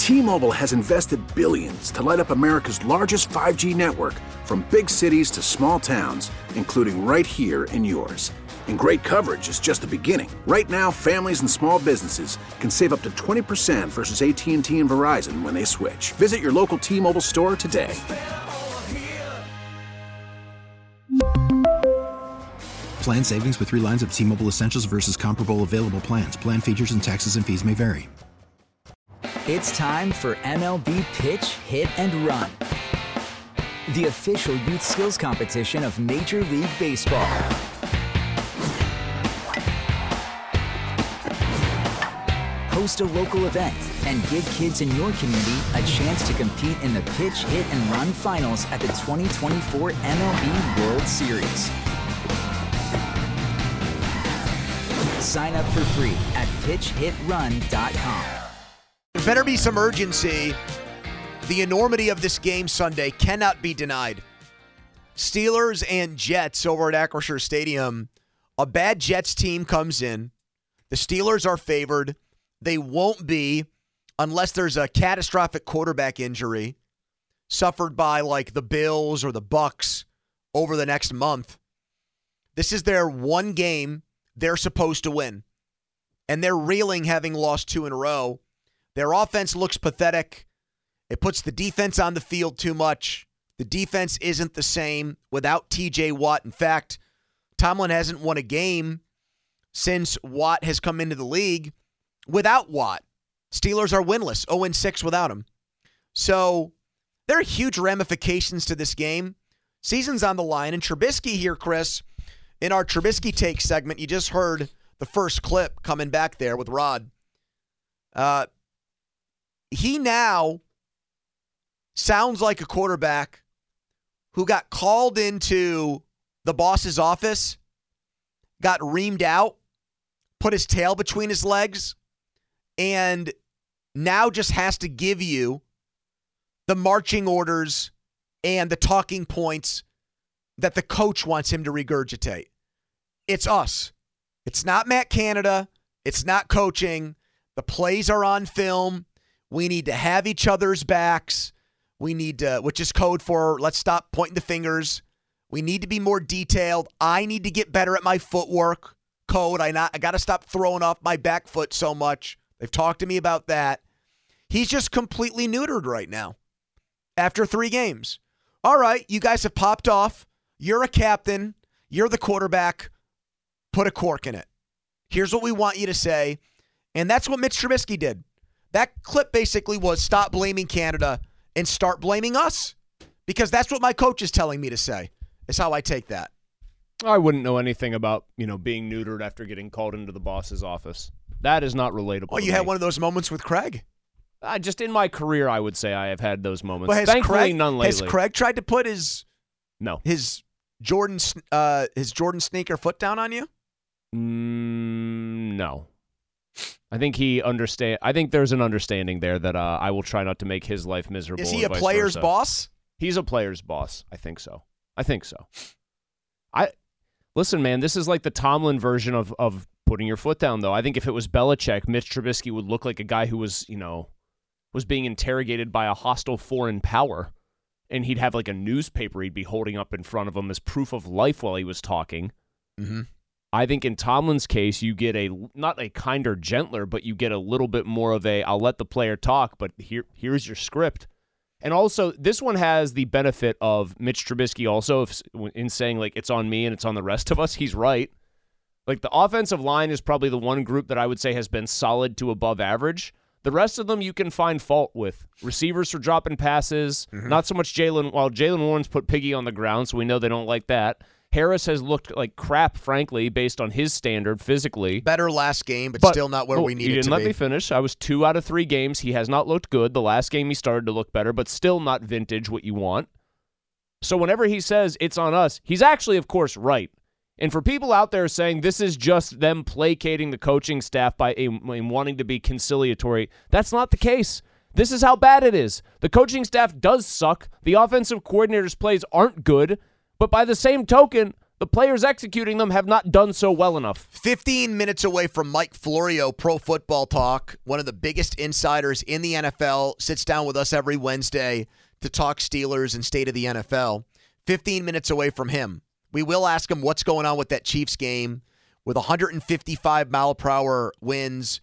T-Mobile has invested billions to light up America's largest 5G network, from big cities to small towns, including right here in yours. And great coverage is just the beginning. Right now, families and small businesses can save up to 20% versus AT&T and Verizon when they switch. Visit your local T-Mobile store today. Plan savings with 3 lines of T-Mobile Essentials versus comparable available plans. Plan features and taxes and fees may vary. It's time for MLB Pitch, Hit, and Run, the official youth skills competition of Major League Baseball. Host a local event and give kids in your community a chance to compete in the Pitch, Hit, and Run finals at the 2024 MLB World Series. Sign up for free at pitchhitrun.com. There better be some urgency. The enormity of this game Sunday cannot be denied. Steelers and Jets over at Acrisure Stadium. A bad Jets team comes in. The Steelers are favored. They won't be unless there's a catastrophic quarterback injury suffered by like the Bills or the Bucks over the next month. This is their one game they're supposed to win. And they're reeling, having lost 2 in a row. Their offense looks pathetic. It puts the defense on the field too much. The defense isn't the same without TJ Watt. In fact, Tomlin hasn't won a game since Watt has come into the league without Watt. Steelers are winless, 0-6 without him. So there are huge ramifications to this game. Season's on the line. And Trubisky here, Chris, in our Trubisky Take segment, you just heard the first clip coming back there with Rod. He now sounds like a quarterback who got called into the boss's office, got reamed out, put his tail between his legs, and now just has to give you the marching orders and the talking points that the coach wants him to regurgitate. It's us. It's not Matt Canada. It's not coaching. The plays are on film. We need to have each other's backs. We need to, which is code for let's stop pointing the fingers. We need to be more detailed. I need to get better at my footwork. Code. I got to stop throwing off my back foot so much. They've talked to me about that. He's just completely neutered right now after 3 games. All right, you guys have popped off. You're a captain. You're the quarterback. Put a cork in it. Here's what we want you to say. And that's what Mitch Trubisky did. That clip basically was stop blaming Canada and start blaming us. Because that's what my coach is telling me to say, is how I take that. I wouldn't know anything about, being neutered after getting called into the boss's office. That is not relatable. Well, you had one of those moments with Craig. Just in my career, I would say I have had those moments. But Thankfully, none lately. Has Craig tried to put his Jordan sneaker foot down on you? No. I think I think there's an understanding there that I will try not to make his life miserable. Is he a player's boss? He's a player's boss. I think so. Listen, man, this is like the Tomlin version of putting your foot down, though. I think if it was Belichick, Mitch Trubisky would look like a guy who was being interrogated by a hostile foreign power, and he'd have like a newspaper he'd be holding up in front of him as proof of life while he was talking. Mm-hmm. I think in Tomlin's case, you get not a kinder, gentler, but you get a little bit more of I'll let the player talk, but here's your script. And also, this one has the benefit of Mitch Trubisky also in saying, like, it's on me and it's on the rest of us. He's right. Like, the offensive line is probably the one group that I would say has been solid to above average. The rest of them you can find fault with. Receivers for dropping passes, not so much Jalen. Well, Jalen Warren's put Piggy on the ground, so we know they don't like that. Harris has looked like crap, frankly, based on his standard physically. Better last game, but still not where we need it to be. You didn't let me finish. I was 2 out of 3 games. He has not looked good. The last game he started to look better, but still not vintage what you want. So whenever he says it's on us, he's actually, of course, right. And for people out there saying this is just them placating the coaching staff by wanting to be conciliatory, that's not the case. This is how bad it is. The coaching staff does suck. The offensive coordinator's plays aren't good. But by the same token, The players executing them have not done so well enough. 15 minutes away from Mike Florio, Pro Football Talk, one of the biggest insiders in the NFL, sits down with us every Wednesday to talk Steelers and state of the NFL. 15 minutes away from him. We will ask him what's going on with that Chiefs game with 155-mile-per-hour winds,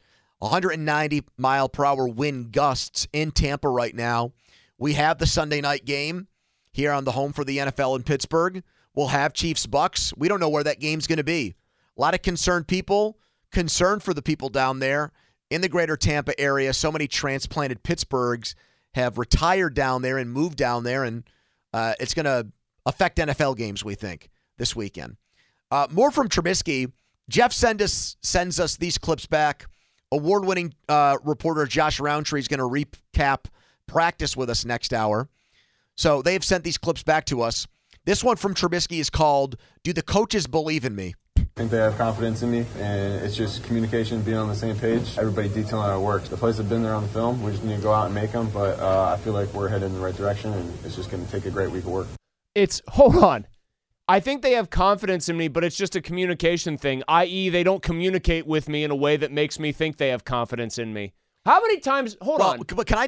190-mile-per-hour wind gusts in Tampa right now. We have the Sunday night game here on the home for the NFL in Pittsburgh. We'll have Chiefs-Bucks. We don't know where that game's going to be. A lot of concerned people, concerned for the people down there in the greater Tampa area. So many transplanted Pittsburghs have retired down there and moved down there, and it's going to affect NFL games, we think, this weekend. More from Trubisky. Jeff sends us these clips back. Award-winning reporter Josh Roundtree is going to recap practice with us next hour. So they have sent these clips back to us. This one from Trubisky is called, "Do the Coaches Believe in Me?" I think they have confidence in me, and it's just communication, being on the same page, everybody detailing our work. The plays have been there on the film. We just need to go out and make them, but I feel like we're headed in the right direction, and it's just going to take a great week of work. Hold on. I think they have confidence in me, but it's just a communication thing, i.e. they don't communicate with me in a way that makes me think they have confidence in me. How many times, hold on. But can I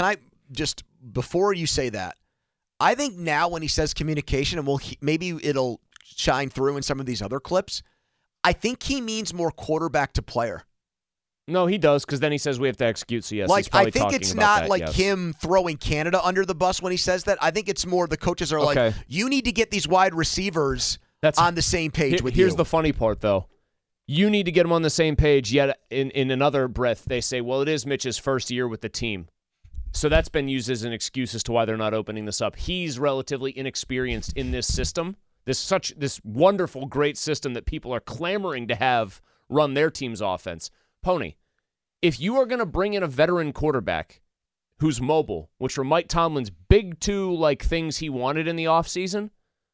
just, before you say that, I think now when he says communication, and maybe it'll shine through in some of these other clips, I think he means more quarterback to player. No, he does, because then he says we have to execute. So yes, like, he's probably I think talking it's about not that, like yes. him throwing Canada under the bus when he says that. I think it's more the coaches are like, you need to get these wide receivers on the same page with you. Here's the funny part, though. You need to get them on the same page, yet in another breath, they say, well, it is Mitch's first year with the team. So that's been used as an excuse as to why they're not opening this up. He's relatively inexperienced in this system, this wonderful, great system that people are clamoring to have run their team's offense. Pony, if you are going to bring in a veteran quarterback who's mobile, which were Mike Tomlin's big two things he wanted in the offseason,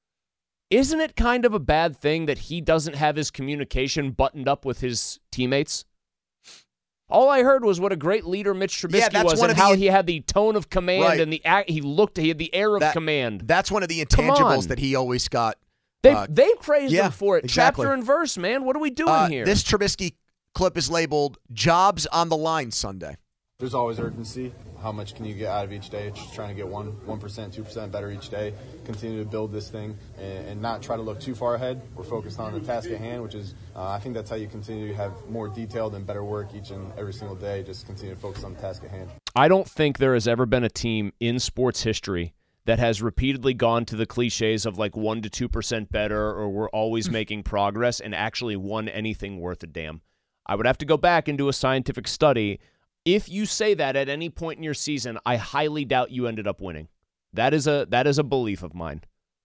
isn't it kind of a bad thing that he doesn't have his communication buttoned up with his teammates? All I heard was what a great leader Mitch Trubisky was, and how he had the tone of command and he had the air of command. That's one of the intangibles that he always got. They praised him for it. Exactly. Chapter and verse, man. What are we doing here? This Trubisky clip is labeled "Jobs on the Line Sunday." There's always urgency. How much can you get out of each day? Just trying to get 1%, 2% better each day. Continue to build this thing and not try to look too far ahead. We're focused on the task at hand, which is, I think that's how you continue to have more detailed and better work each and every single day. Just continue to focus on the task at hand. I don't think there has ever been a team in sports history that has repeatedly gone to the cliches of 1% to 2% better, or we're always making progress, and actually won anything worth a damn. I would have to go back and do a scientific study. If you say that at any point in your season, I highly doubt you ended up winning. That is a belief of mine.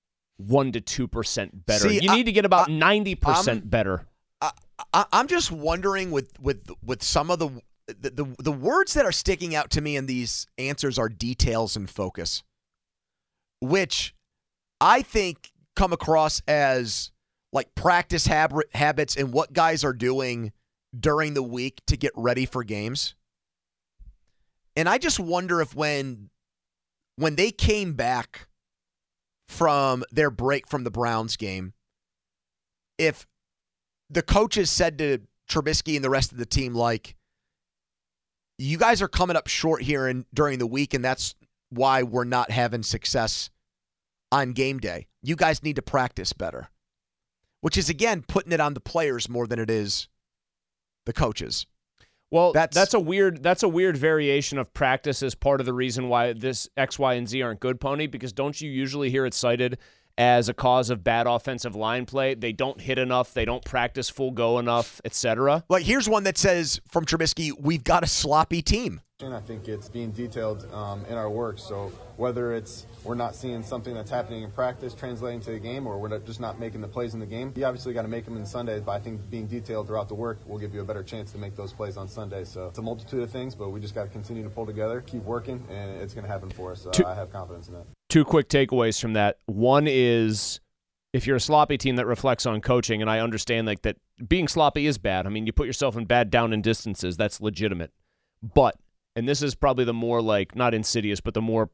1% to 2% better. See, you need to get about 90% better. I'm just wondering with some of the words that are sticking out to me in these answers are details and focus, which I think come across as practice habits and what guys are doing during the week to get ready for games. And I just wonder if when they came back from their break from the Browns game, if the coaches said to Trubisky and the rest of the team, you guys are coming up short here during the week, and that's why we're not having success on game day. You guys need to practice better. Which is, again, putting it on the players more than it is the coaches. Well, that's a weird variation of practice as part of the reason why this X, Y, and Z aren't good, Pony, because don't you usually hear it cited as a cause of bad offensive line play? They don't hit enough, they don't practice full go enough, etc. Here's one that says from Trubisky, we've got a sloppy team. I think it's being detailed in our work. So whether it's we're not seeing something that's happening in practice translating to the game, or we're just not making the plays in the game, you obviously got to make them in Sundays, but I think being detailed throughout the work will give you a better chance to make those plays on Sunday. So it's a multitude of things, but we just got to continue to pull together, keep working, and it's going to happen for us. I have confidence in that. Two quick takeaways from that. One is, if you're a sloppy team, that reflects on coaching, and I understand that being sloppy is bad. I mean, you put yourself in bad down and distances, that's legitimate. But, and this is probably the more not insidious, but the more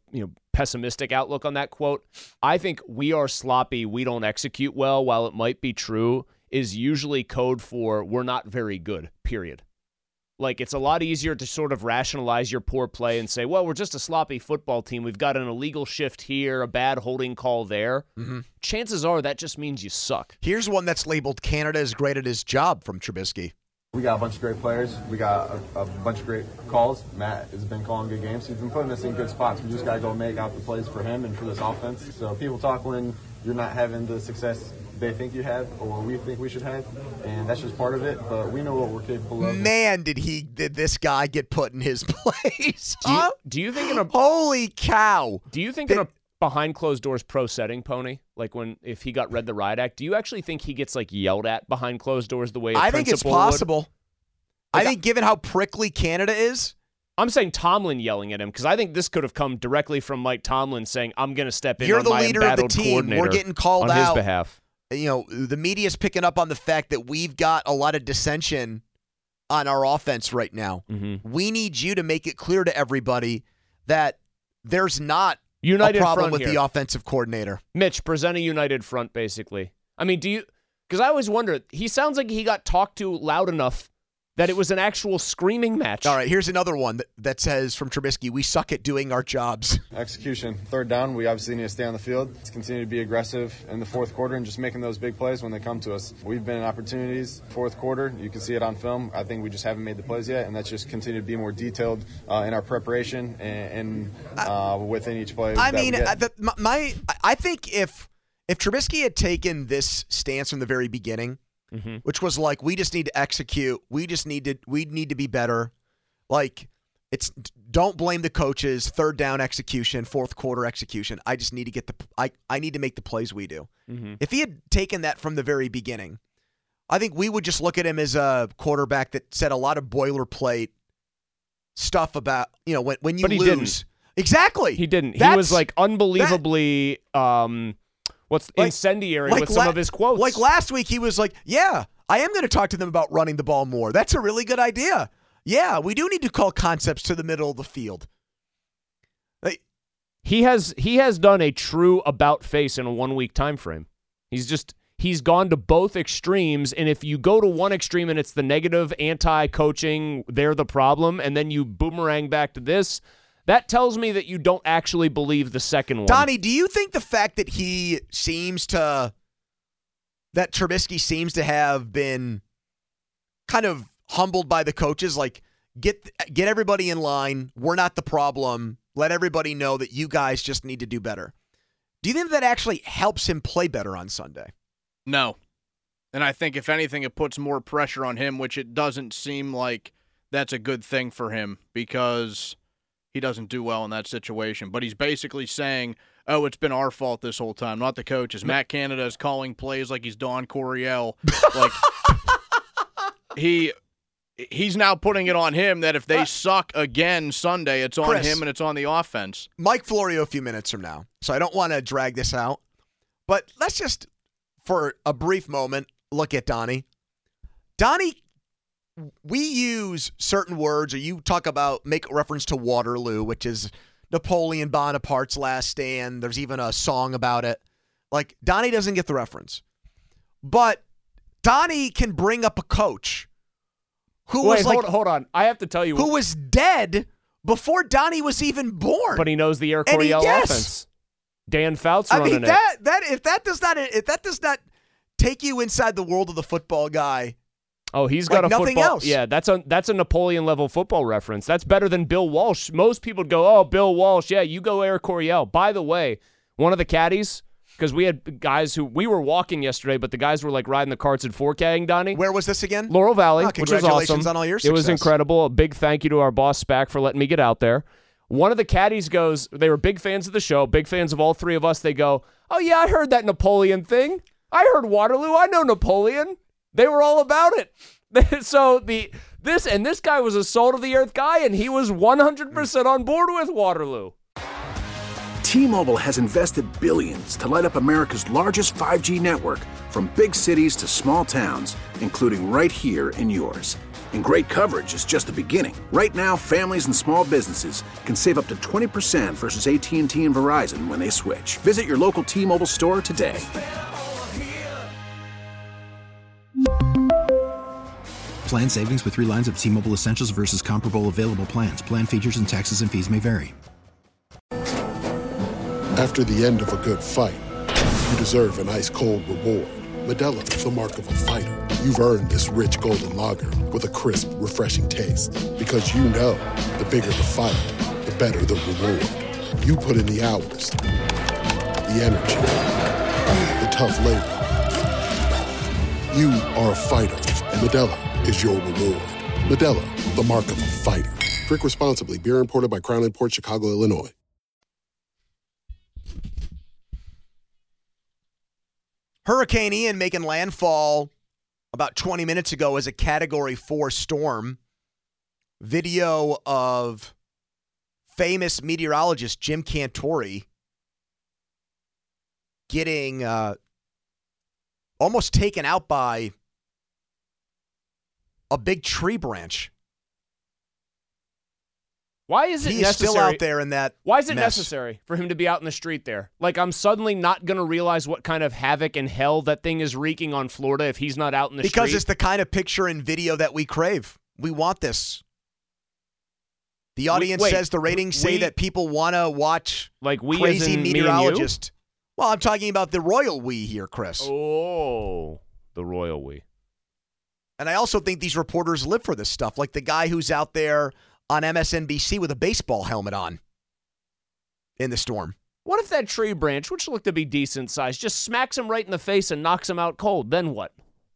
pessimistic outlook on that quote. I think we are sloppy, we don't execute well, while it might be true, is usually code for we're not very good, period. Like, it's a lot easier to sort of rationalize your poor play and say, well, we're just a sloppy football team. We've got an illegal shift here, a bad holding call there. Mm-hmm. Chances are that just means you suck. Here's one that's labeled Canada is great at his job from Trubisky. We got a bunch of great players. We got a bunch of great calls. Matt has been calling good games. He's been putting us in good spots. We just got to go make out the plays for him and for this offense. So people talk when you're not having the success they think you have or we think we should have, and that's just part of it, but we know what we're capable of. Man, did this guy get put in his place. Do you think in a holy cow. Do you think in a behind closed doors pro setting, Pony, like if he got read the riot act, do you actually think he gets like yelled at behind closed doors the way I think it's possible. Like, I think given how prickly Canada is, I'm saying Tomlin yelling at him because I think this could have come directly from Mike Tomlin saying, I'm going to step in you're on the my leader of the embattled team. coordinator We're getting called on out. his behalf. You know, the media's picking up on the fact that we've got a lot of dissension on our offense right now. Mm-hmm. We need you to make it clear to everybody that there's not united a problem front with here. the offensive coordinator. Mitch, present a united front, basically. I mean, because I always wonder, he sounds like he got talked to loud enough that it was an actual screaming match. All right, here's another one that says from Trubisky, we suck at doing our jobs. Execution. Third down, we obviously need to stay on the field. Let's continue to be aggressive in the fourth quarter and just making those big plays when they come to us. We've been in opportunities fourth quarter. You can see it on film. I think we just haven't made the plays yet, and that's just continue to be more detailed in our preparation and within each play. I mean, I think if Trubisky had taken this stance from the very beginning, mm-hmm. which was like, we just need to execute. We need to be better. Like, it's don't blame the coaches. Third down execution, fourth quarter execution. I just need to get I need to make the plays we do. Mm-hmm. If he had taken that from the very beginning, I think we would just look at him as a quarterback that said a lot of boilerplate stuff about, when you but he lose. Didn't. Exactly. He didn't. He was like unbelievably incendiary with some of his quotes. Like last week, he was like, yeah, I am going to talk to them about running the ball more. That's a really good idea. Yeah, we do need to call concepts to the middle of the field. He has done a true about face in a 1 week time frame. He's gone to both extremes, and if you go to one extreme and it's the negative anti-coaching, they're the problem, and then you boomerang back to this, that tells me that you don't actually believe the second one. Donnie, do you think the fact that that Trubisky seems to have been kind of humbled by the coaches, like get everybody in line, we're not the problem, let everybody know that you guys just need to do better. Do you think that actually helps him play better on Sunday? No. And I think if anything, it puts more pressure on him, which it doesn't seem like that's a good thing for him because he doesn't do well in that situation. But he's basically saying, oh, it's been our fault this whole time, not the coaches. Matt Canada is calling plays like he's Don Coryell. Like he's now putting it on him that if they suck again Sunday, it's on Chris, him and it's on the offense. Mike Florio a few minutes from now, so I don't want to drag this out. But let's just, for a brief moment, look at Donnie. Donnie, we use certain words, or you make reference to Waterloo, which is Napoleon Bonaparte's last stand. There's even a song about it. Like, Donnie doesn't get the reference. But Donnie can bring up a coach who was like... Hold on. I have to tell you... Who was dead before Donnie was even born. But he knows the Air Coryell offense. Dan Fouts running it. If that does not take you inside the world of the football guy... Oh, he's got like a nothing football. Else. Yeah, that's a Napoleon level football reference. That's better than Bill Walsh. Most people go, "Oh, Bill Walsh, yeah, you go Air Coryell." By the way, one of the caddies, because we had guys we were walking yesterday, but the guys were like riding the carts and 4K-ing, Donnie. Where was this again? Laurel Valley, which was awesome. Congratulations on all your success. It was incredible. A big thank you to our boss Spack for letting me get out there. One of the caddies goes, they were big fans of the show, big fans of all three of us. They go, "Oh yeah, I heard that Napoleon thing. I heard Waterloo. I know Napoleon." They were all about it. So this guy was a salt of the earth guy, and he was 100% on board with Waterloo. T-Mobile has invested billions to light up America's largest 5G network, from big cities to small towns, including right here in yours. And great coverage is just the beginning. Right now, families and small businesses can save up to 20% versus AT&T and Verizon when they switch. Visit your local T-Mobile store today. Plan savings with 3 lines of T-Mobile Essentials versus comparable available plans. Plan features and taxes and fees may vary. After the end of a good fight, you deserve an ice-cold reward. Modelo is the mark of a fighter. You've earned this rich golden lager with a crisp, refreshing taste. Because you know, the bigger the fight, the better the reward. You put in the hours, the energy, the tough labor. You are a fighter, and Modelo is your reward. Modelo, the mark of a fighter. Drink responsibly. Beer imported by Crown Imports, Chicago, Illinois. Hurricane Ian making landfall about 20 minutes ago as a Category 4 storm. Video of famous meteorologist Jim Cantore getting almost taken out by a big tree branch. Why is it necessary? He's still out there in that Why is it mess. necessary for him to be out in the street there? Like, I'm suddenly not going to realize what kind of havoc and hell that thing is wreaking on Florida if he's not out in the street. Because it's the kind of picture and video that we crave. We want this. The audience says, the ratings say that people want to watch like we crazy as in meteorologist. Well, I'm talking about the royal we here, Chris. Oh, the royal we. And I also think these reporters live for this stuff, like the guy who's out there on MSNBC with a baseball helmet on in the storm. What if that tree branch, which looked to be decent size, just smacks him right in the face and knocks him out cold? Then what?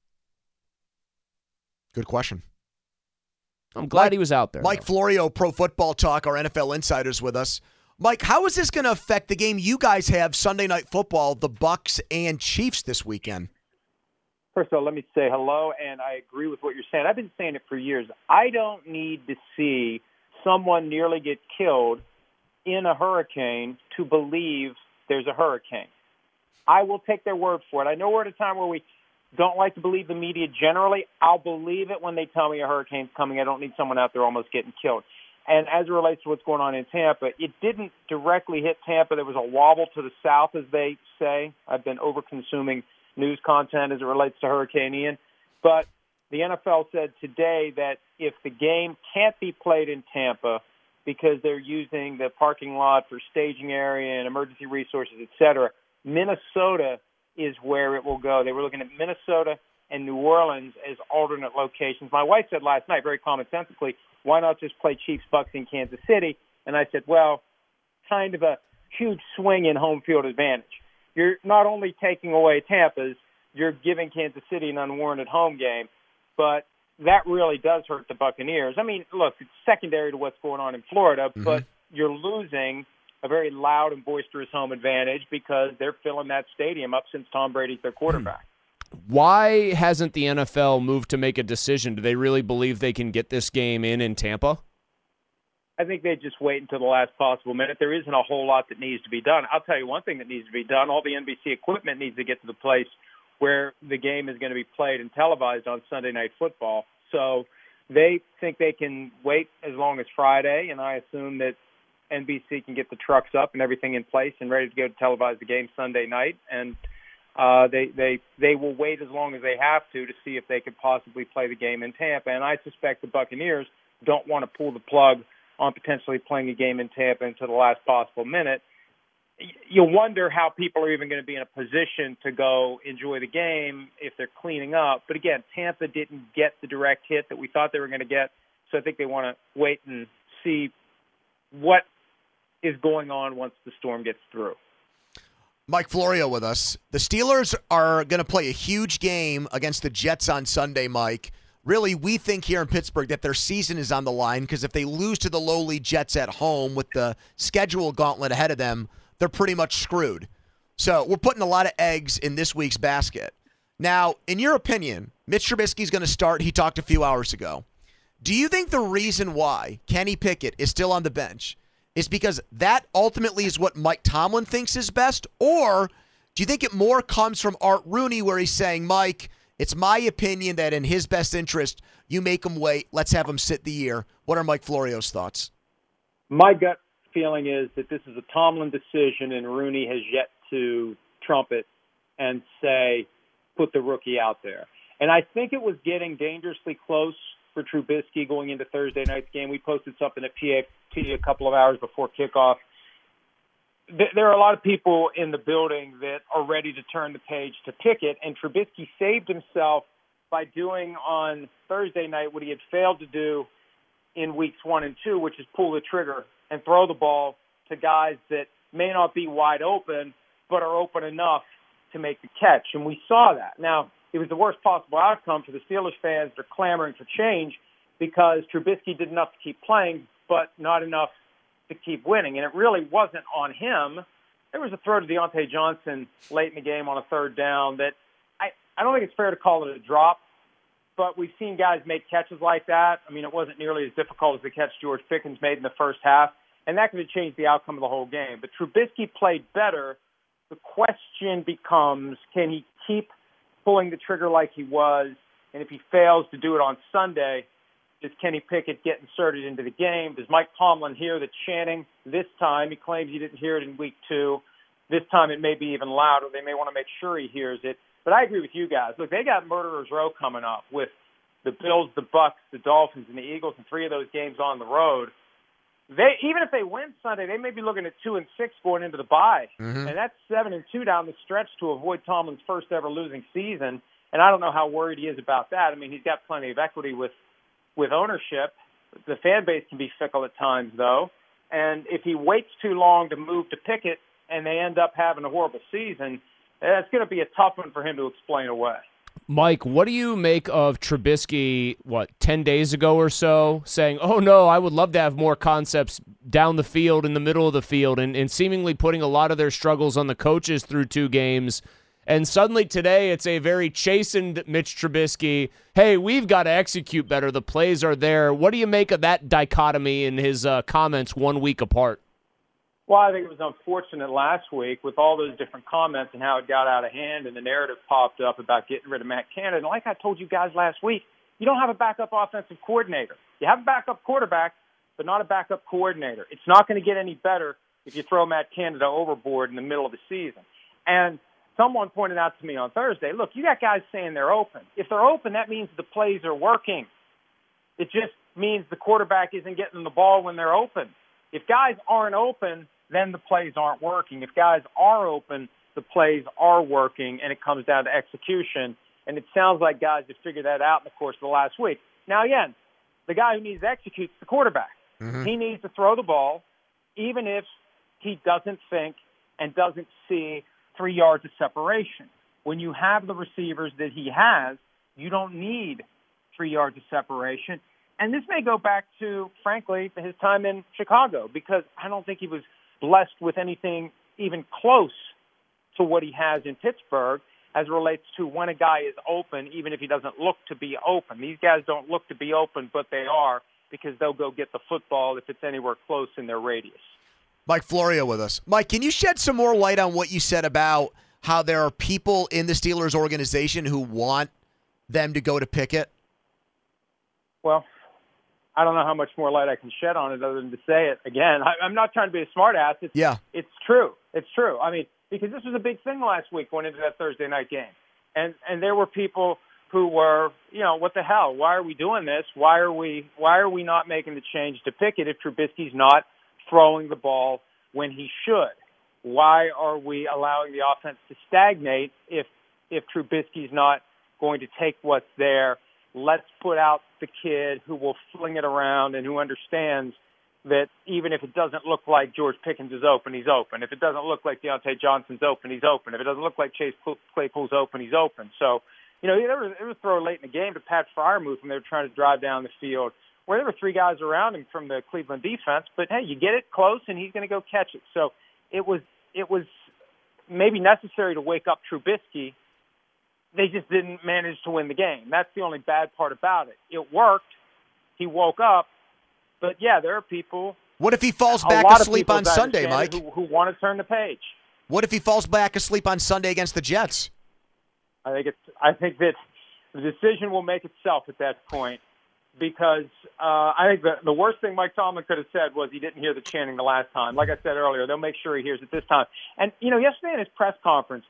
Good question. I'm glad he was out there. Mike Florio, Pro Football Talk, our NFL insiders with us. Mike, how is this going to affect the game you guys have Sunday Night Football, the Bucs and Chiefs this weekend? First of all, let me say hello, and I agree with what you're saying. I've been saying it for years. I don't need to see someone nearly get killed in a hurricane to believe there's a hurricane. I will take their word for it. I know we're at a time where we don't like to believe the media generally. I'll believe it when they tell me a hurricane's coming. I don't need someone out there almost getting killed. And as it relates to what's going on in Tampa, it didn't directly hit Tampa. There was a wobble to the south, as they say. I've been over-consuming news content as it relates to Hurricane Ian. But the NFL said today that if the game can't be played in Tampa because they're using the parking lot for staging area and emergency resources, et cetera, Minnesota is where it will go. They were looking at Minnesota and New Orleans as alternate locations. My wife said last night, very commonsensically, why not just play Chiefs Bucks in Kansas City? And I said, well, kind of a huge swing in home field advantage. You're not only taking away Tampa's, you're giving Kansas City an unwarranted home game, but that really does hurt the Buccaneers. I mean, look, it's secondary to what's going on in Florida, but you're losing a very loud and boisterous home advantage because they're filling that stadium up since Tom Brady's their quarterback. Why hasn't the NFL moved to make a decision? Do they really believe they can get this game in Tampa? I think they just wait until the last possible minute. There isn't a whole lot that needs to be done. I'll tell you one thing that needs to be done. All the NBC equipment needs to get to the place where the game is going to be played and televised on Sunday Night Football. So they think they can wait as long as Friday, and I assume that NBC can get the trucks up and everything in place and ready to go to televise the game Sunday night. And they will wait as long as they have to see if they could possibly play the game in Tampa. And I suspect the Buccaneers don't want to pull the plug on potentially playing a game in Tampa until the last possible minute. You wonder how people are even going to be in a position to go enjoy the game if they're cleaning up. But again, Tampa didn't get the direct hit that we thought they were going to get, so I think they want to wait and see what is going on once the storm gets through. Mike Florio with us. The Steelers are going to play a huge game against the Jets on Sunday, Mike. Really, we think here in Pittsburgh that their season is on the line because if they lose to the lowly Jets at home with the schedule gauntlet ahead of them, they're pretty much screwed. So we're putting a lot of eggs in this week's basket. Now, in your opinion, Mitch Trubisky's going to start. He talked a few hours ago. Do you think the reason why Kenny Pickett is still on the bench is because that ultimately is what Mike Tomlin thinks is best? Or do you think it more comes from Art Rooney where he's saying, Mike, It's my opinion that in his best interest, you make him wait. Let's have him sit the year. What are Mike Florio's thoughts? My gut feeling is that this is a Tomlin decision, and Rooney has yet to trump it and say, put the rookie out there. And I think it was getting dangerously close for Trubisky going into Thursday night's game. We posted something at PAT a couple of hours before kickoff. There are a lot of people in the building that are ready to turn the page to Pickett, and Trubisky saved himself by doing on Thursday night what he had failed to do in weeks 1 and 2, which is pull the trigger and throw the ball to guys that may not be wide open, but are open enough to make the catch. And we saw that. Now, it was the worst possible outcome for the Steelers fans. They're clamoring for change because Trubisky did enough to keep playing, but not enough to keep winning. And it really wasn't on him. There was a throw to Deontay Johnson late in the game on a third down that I don't think it's fair to call it a drop, but we've seen guys make catches like that. I mean, it wasn't nearly as difficult as the catch George Pickens made in the first half, and that could have changed the outcome of the whole game. But Trubisky played better. The question becomes, can he keep pulling the trigger like he was? And if he fails to do it on Sunday, does Kenny Pickett get inserted into the game? Does Mike Tomlin hear the chanting this time? He claims he didn't hear it in week 2. This time it may be even louder. They may want to make sure he hears it. But I agree with you guys. Look, they got Murderers Row coming up with the Bills, the Bucks, the Dolphins, and the Eagles, and 3 of those games on the road. Even if they win Sunday, they may be looking at 2-6 going into the bye. Mm-hmm. And that's 7-2 down the stretch to avoid Tomlin's first ever losing season. And I don't know how worried he is about that. I mean, he's got plenty of equity with ownership. The fan base can be fickle at times, though. And if he waits too long to move to Pickett and they end up having a horrible season, that's going to be a tough one for him to explain away. Mike, what do you make of Trubisky, 10 days ago or so, saying, oh, no, I would love to have more concepts down the field, in the middle of the field, and seemingly putting a lot of their struggles on the coaches through 2 games. And suddenly today it's a very chastened Mitch Trubisky. Hey, we've got to execute better. The plays are there. What do you make of that dichotomy in his comments 1 week apart? Well, I think it was unfortunate last week with all those different comments and how it got out of hand and the narrative popped up about getting rid of Matt Canada. And like I told you guys last week, you don't have a backup offensive coordinator. You have a backup quarterback, but not a backup coordinator. It's not going to get any better if you throw Matt Canada overboard in the middle of the season. And someone pointed out to me on Thursday, look, you got guys saying they're open. If they're open, that means the plays are working. It just means the quarterback isn't getting the ball when they're open. If guys aren't open, then the plays aren't working. If guys are open, the plays are working, and it comes down to execution. And it sounds like guys have figured that out in the course of the last week. Now, again, the guy who needs to execute is the quarterback. Mm-hmm. He needs to throw the ball, even if he doesn't think and doesn't see 3 yards of separation. When you have the receivers that he has, you don't need 3 yards of separation. And this may go back to, frankly, his time in Chicago, because I don't think he was blessed with anything even close to what he has in Pittsburgh as it relates to when a guy is open, even if he doesn't look to be open. These guys don't look to be open, but they are, because they'll go get the football if it's anywhere close in their radius. Mike Florio with us. Mike, can you shed some more light on what you said about how there are people in the Steelers organization who want them to go to Pickett? Well, I don't know how much more light I can shed on it other than to say it again. I'm not trying to be a smart ass. It's true. It's true. I mean, because this was a big thing last week going into that Thursday night game. And there were people who were, what the hell? Why are we doing this? Why are we not making the change to Pickett if Trubisky's not throwing the ball when he should? Why are we allowing the offense to stagnate if Trubisky's not going to take what's there? Let's put out the kid who will fling it around and who understands that even if it doesn't look like George Pickens is open, he's open. If it doesn't look like Deontay Johnson's open, he's open. If it doesn't look like Chase Claypool's open, he's open. So, there was a throw late in the game to Pat Freiermuth when they were trying to drive down the field, where there were 3 guys around him from the Cleveland defense. But, hey, you get it close, and he's going to go catch it. So it was maybe necessary to wake up Trubisky. They just didn't manage to win the game. That's the only bad part about it. It worked. He woke up. But, yeah, there are people. What if he falls back asleep on Sunday, Mike? Who want to turn the page. What if he falls back asleep on Sunday against the Jets? I think that The decision will make itself at that point, because I think the worst thing Mike Tomlin could have said was he didn't hear the chanting the last time. Like I said earlier, they'll make sure he hears it this time. And, yesterday in his press conference,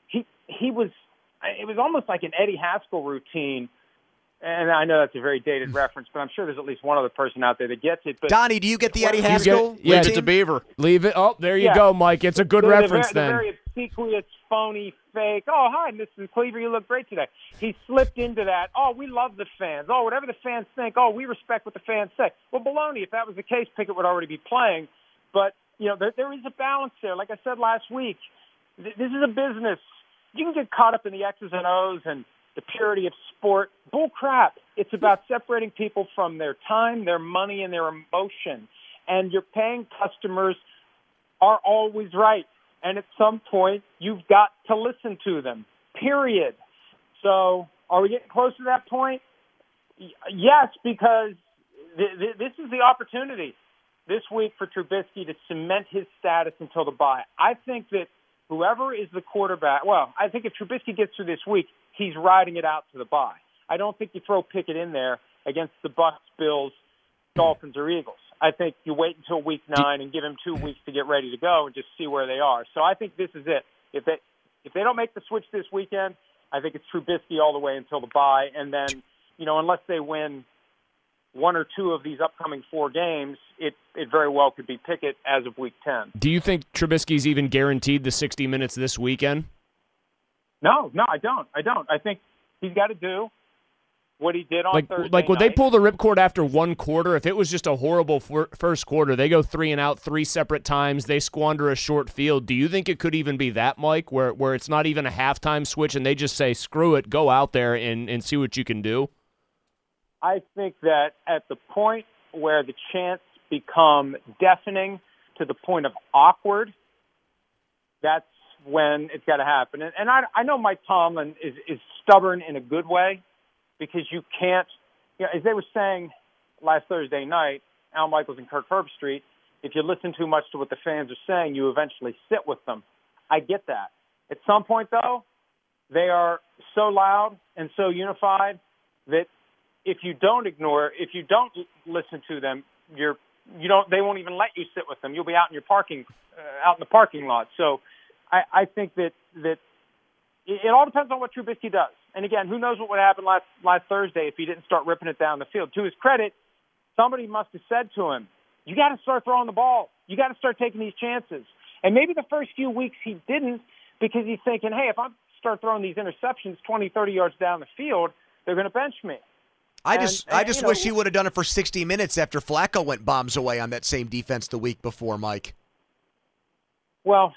it was almost like an Eddie Haskell routine. And I know that's a very dated reference, but I'm sure there's at least one other person out there that gets it. But Donnie, do you get the Eddie Haskell? Yeah, it's a Beaver. Leave it. Oh, there you go, Mike. It's a good reference then. The very obsequious, phony, fake. Oh, hi, Mr. Cleaver, you look great today. He slipped into that. Oh, we love the fans. Oh, whatever the fans think. Oh, we respect what the fans say. Well, baloney. If that was the case, Pickett would already be playing. But, there is a balance there. Like I said last week, this is a business. You can get caught up in the X's and O's and the purity of sport. Bull crap. It's about separating people from their time, their money, and their emotion. And your paying customers are always right. And at some point, you've got to listen to them, period. So are we getting close to that point? Yes, because this is the opportunity this week for Trubisky to cement his status until the bye. I think that whoever is the quarterback, I think if Trubisky gets through this week, he's riding it out to the bye. I don't think you throw Pickett in there against the Bucs, Bills, Dolphins, or Eagles. I think you wait until week 9 and give him 2 weeks to get ready to go and just see where they are. So I think this is it. If they don't make the switch this weekend, I think it's Trubisky all the way until the bye. And then, unless they win 1 or 2 of these upcoming 4 games, it very well could be Pickett as of week 10. Do you think Trubisky's even guaranteed the 60 minutes this weekend? No, I don't. I think he's got to do what he did on Thursday Like, would night. they pull the ripcord after one quarter? If it was just a horrible first quarter, they go 3 and out 3 separate times, they squander a short field. Do you think it could even be that, Mike, where it's not even a halftime switch and they just say, screw it, go out there and see what you can do? I think that at the point where the chants become deafening to the point of awkward, that's when it's got to happen. And I know Mike Tomlin is stubborn in a good way, because you can't, as they were saying last Thursday night, Al Michaels and Kirk Herbstreit, if you listen too much to what the fans are saying, you eventually sit with them. I get that. At some point, though, they are so loud and so unified that if you don't listen to them, they won't even let you sit with them. You'll be out in out in the parking lot. So I think that it all depends on what Trubisky does. And again, who knows what would happen last Thursday if he didn't start ripping it down the field. To his credit, somebody must have said to him, you got to start throwing the ball. You got to start taking these chances. And maybe the first few weeks he didn't, because he's thinking, hey, if I start throwing these interceptions 20, 30 yards down the field, they're going to bench me. I just wish he would have done it for 60 minutes after Flacco went bombs away on that same defense the week before, Mike. Well,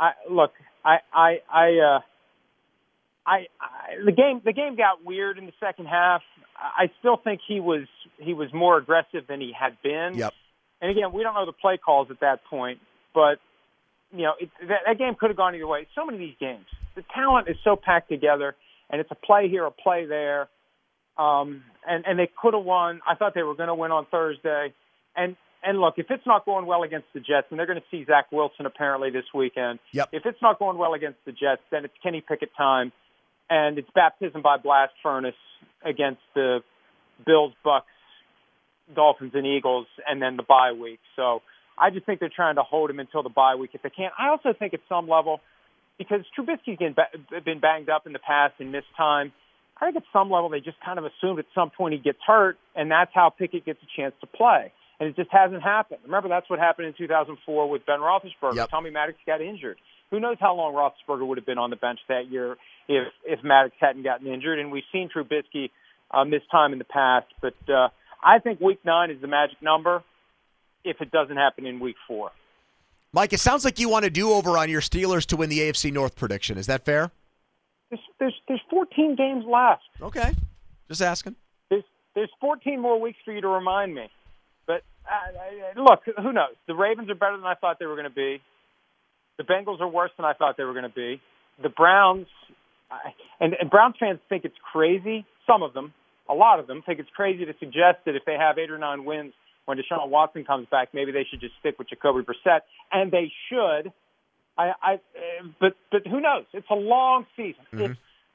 the game got weird in the second half. I still think he was more aggressive than he had been. Yep. And again, we don't know the play calls at that point, but that game could have gone either way. So many of these games, the talent is so packed together, and it's a play here, a play there. And they could have won. I thought they were going to win on Thursday. And look, if it's not going well against the Jets, and they're going to see Zach Wilson apparently this weekend. Yep. If it's not going well against the Jets, then it's Kenny Pickett time, and it's baptism by blast furnace against the Bills, Bucs, Dolphins, and Eagles, and then the bye week. So I just think they're trying to hold him until the bye week if they can. I also think at some level, because Trubisky's been banged up in the past and missed time, I think at some level they just kind of assumed at some point he gets hurt, and that's how Pickett gets a chance to play. And it just hasn't happened. Remember, that's what happened in 2004 with Ben Roethlisberger. Yep. Tommy Maddox got injured. Who knows how long Roethlisberger would have been on the bench that year if Maddox hadn't gotten injured. And we've seen Trubisky miss time in the past. But I think Week 9 is the magic number if it doesn't happen in Week 4. Mike, it sounds like you want to do over on your Steelers to win the AFC North prediction. Is that fair? There's 14 games left. Okay. Just asking. There's 14 more weeks for you to remind me. But, look, who knows? The Ravens are better than I thought they were going to be. The Bengals are worse than I thought they were going to be. The Browns, and Browns fans think it's crazy. Some of them, a lot of them, think it's crazy to suggest that if they have 8 or 9 wins when Deshaun Watson comes back, maybe they should just stick with Jacoby Brissett. And they should. But who knows? It's a long season. Mm-hmm.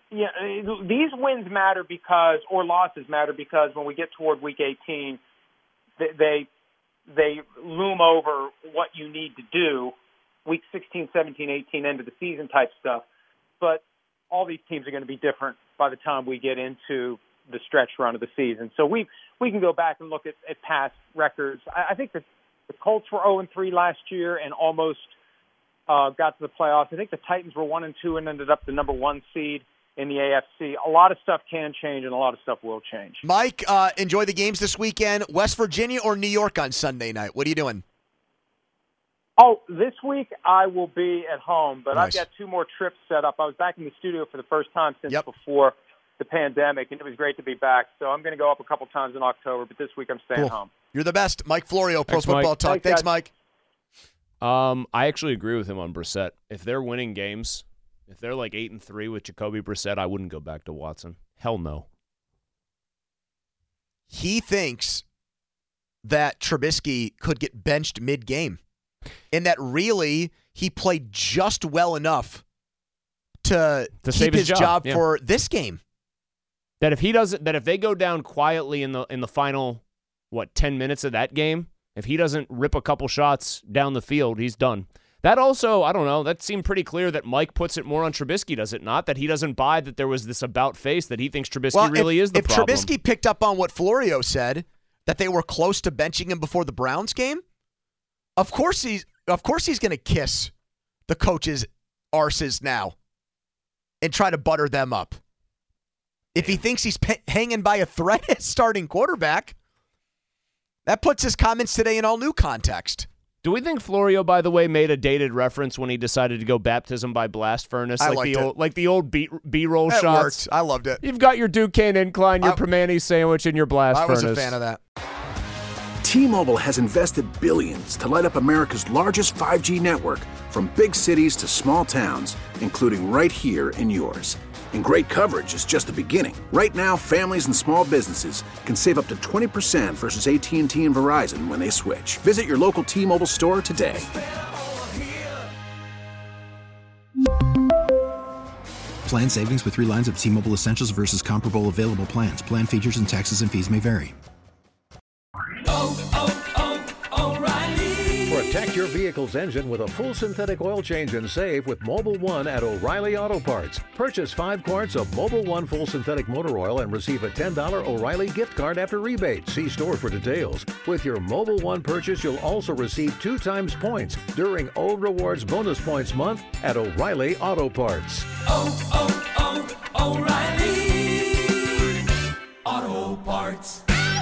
Yeah, these wins matter because, or losses matter because when we get toward week 18, they loom over what you need to do, week 16, 17, 18, end of the season type stuff. But all these teams are going to be different by the time we get into the stretch run of the season. So we can go back and look at past records. I think the Colts were 0-3 last year and almost got to the playoffs. I think the Titans were 1-2 and ended up the number 1 seed in the AFC. A lot of stuff can change, and a lot of stuff will change. Mike, enjoy the games this weekend. West Virginia or New York on Sunday night? What are you doing? Oh, this week I will be at home, but Nice. I've got 2 more trips set up. I was back in the studio for the first time since before the pandemic, and it was great to be back. So I'm going to go up a couple times in October, but this week I'm staying home. You're the best. Mike Florio, Pro Thanks, Football Mike. Talk. Thanks, Mike. I actually agree with him on Brissett. If they're winning games, if they're like 8-3 with Jacoby Brissett, I wouldn't go back to Watson. Hell no. He thinks that Trubisky could get benched mid-game, and that really he played just well enough to keep save his job Yeah. for this game. That if they go down quietly in the final 10 minutes of that game, if he doesn't rip a couple shots down the field, he's done. That also, I don't know, that seemed pretty clear that Mike puts it more on Trubisky, does it not? That he doesn't buy that there was this about face that he thinks Trubisky really is the problem. If Trubisky picked up on what Florio said, that they were close to benching him before the Browns game, of course he's going to kiss the coaches' arses now and try to butter them up. If he thinks he's hanging by a thread as starting quarterback, that puts his comments today in all new context. Do we think Florio, by the way, made a dated reference when he decided to go baptism by blast furnace? Like the old B-roll That shots? worked. I loved it. You've got your Duquesne incline, your Primanti sandwich, and your blast I furnace. was a fan of that. T-Mobile has invested billions to light up America's largest 5G network, from big cities to small towns, including right here in yours. And great coverage is just the beginning. Right now, families and small businesses can save up to 20% versus AT&T and Verizon when they switch. Visit your local T-Mobile store today. Plan savings with 3 lines of T-Mobile Essentials versus comparable available plans. Plan features and taxes and fees may vary. Protect your vehicle's engine with a full synthetic oil change and save with Mobil 1 at O'Reilly Auto Parts. Purchase 5 quarts of Mobil 1 full synthetic motor oil and receive a $10 O'Reilly gift card after rebate. See store for details. With your Mobil 1 purchase, you'll also receive 2 times points during O Rewards Bonus Points Month at O'Reilly Auto Parts. O'Reilly Auto Parts.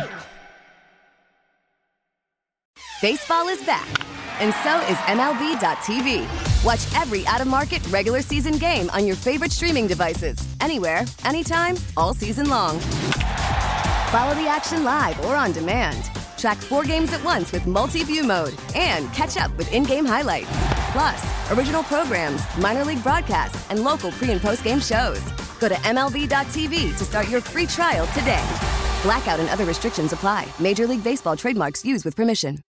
Baseball is back, and so is MLB.tv. Watch every out-of-market regular season game on your favorite streaming devices, anywhere, anytime, all season long. Follow the action live or on demand. Track 4 games at once with multi-view mode and catch up with in-game highlights. Plus, original programs, minor league broadcasts, and local pre- and post-game shows. Go to MLB.tv to start your free trial today. Blackout and other restrictions apply. Major League Baseball trademarks used with permission.